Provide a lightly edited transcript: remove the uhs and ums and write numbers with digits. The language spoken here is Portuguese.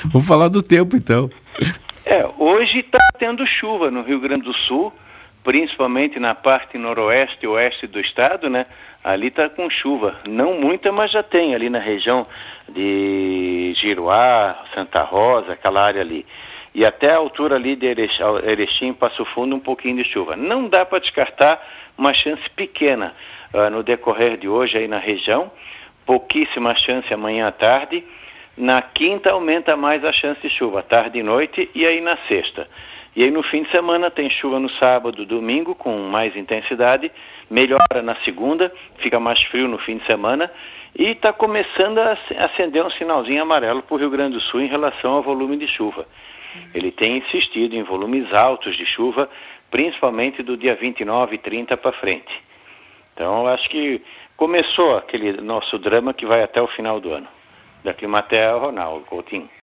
Vamos falar do tempo, então. Hoje está tendo chuva no Rio Grande do Sul, principalmente na parte noroeste e oeste do estado, né? Ali está com chuva, não muita, mas já tem ali na região de Giruá, Santa Rosa, aquela área ali. E até a altura ali de Erechim, Passo Fundo, um pouquinho de chuva. Não dá para descartar uma chance pequena no decorrer de hoje aí na região, pouquíssima chance amanhã à tarde. Na quinta aumenta mais a chance de chuva, tarde e noite, e aí na sexta. E aí no fim de semana tem chuva no sábado, domingo, com mais intensidade, melhora na segunda, fica mais frio no fim de semana, e está começando a acender um sinalzinho amarelo para o Rio Grande do Sul em relação ao volume de chuva. Ele tem insistido em volumes altos de chuva, principalmente do dia 29 e 30 para frente. Então, eu acho que começou aquele nosso drama que vai até o final do ano. Da Climatea, Ronaldo Coutinho.